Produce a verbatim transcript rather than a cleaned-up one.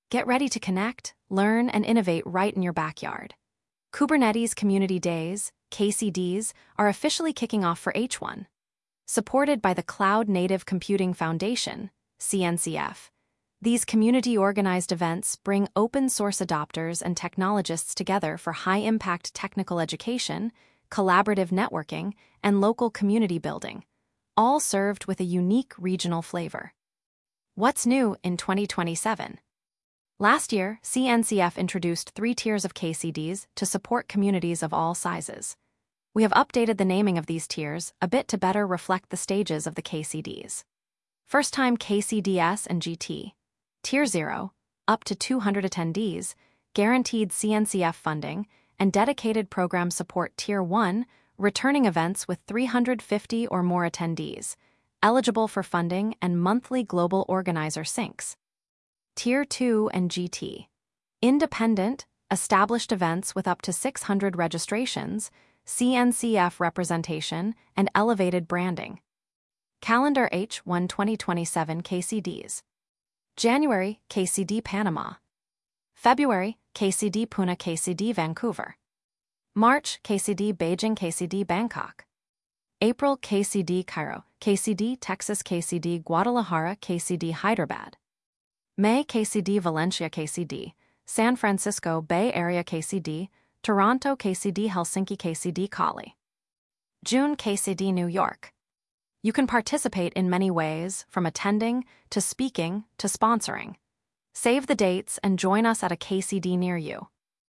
Get ready to connect, learn, and innovate right in your backyard. Kubernetes Community Days, K C Ds, are officially kicking off for H one. Supported by the Cloud Native Computing Foundation, C N C F, these community-organized events bring open-source adopters and technologists together for high-impact technical education, collaborative networking, and local community building, all served with a unique regional flavor. What's new in twenty twenty-seven? Last year, C N C F introduced three tiers of K C Ds to support communities of all sizes. We have updated the naming of these tiers a bit to better reflect the stages of the K C Ds. First-time K C D S and G T. Tier zero, up to two hundred attendees, guaranteed C N C F funding, and dedicated program support. Tier one, returning events with three hundred fifty or more attendees, eligible for funding and monthly global organizer syncs. Tier two and G T. Independent, established events with up to six hundred registrations, C N C F representation, and elevated branding. Calendar H one twenty twenty-seven K C Ds. January, K C D Panama. February, K C D Pune, K C D Vancouver. March, K C D Beijing, K C D Bangkok. April, K C D Cairo, K C D Texas, K C D Guadalajara, K C D Hyderabad. May, K C D Valencia, K C D San Francisco Bay Area, K C D Toronto, K C D Helsinki, K C D Cali. June, K C D New York. You can participate in many ways, from attending, to speaking, to sponsoring. Save the dates and join us at a K C D near you.